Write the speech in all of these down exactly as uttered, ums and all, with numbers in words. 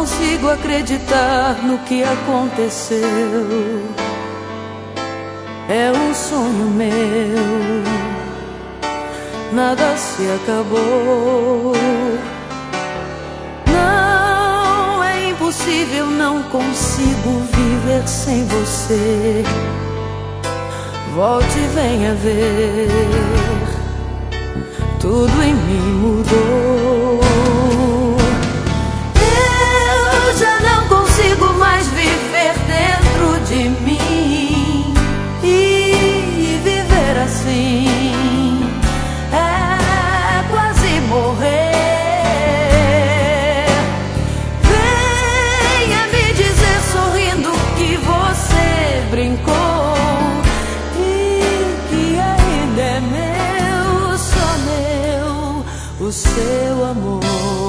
consigo acreditar no que aconteceu. É um sonho meu, nada se acabou. Não é impossível, não consigo viver sem você. Volte e venha ver, tudo em mim mudou. Eu já não consigo mais viver dentro de mim, e viver assim é quase morrer. Venha me dizer sorrindo que você brincou e que ainda é meu, só meu, o seu amor.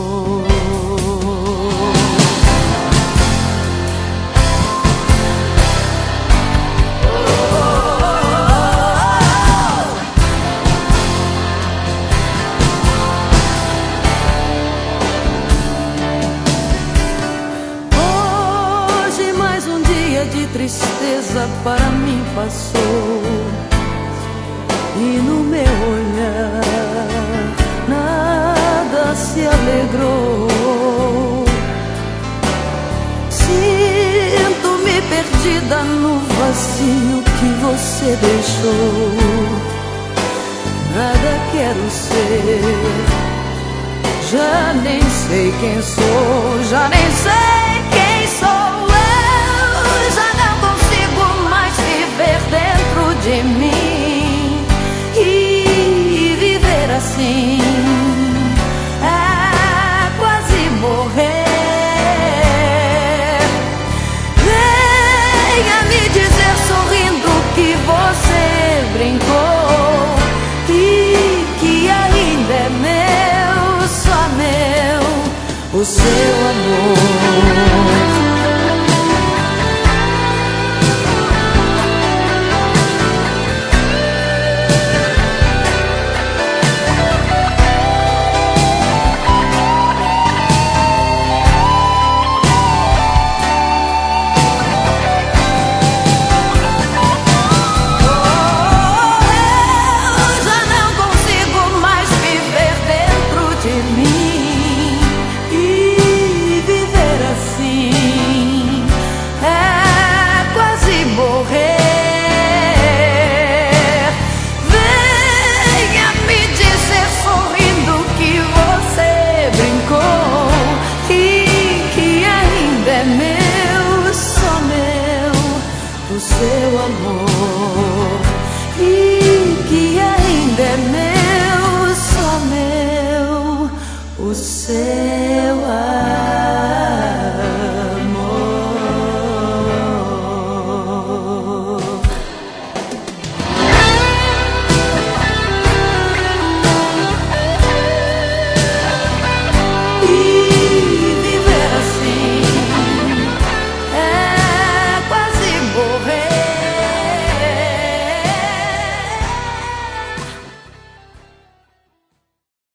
De tristeza para mim passou, e no meu olhar nada se alegrou. Sinto-me perdida no vazio que você deixou. Nada quero ser, já nem sei quem sou, já nem sei quem sou. Dentro de mim, e viver assim é quase morrer. Venha me dizer sorrindo que você brincou e que ainda é meu, só meu, o seu amor.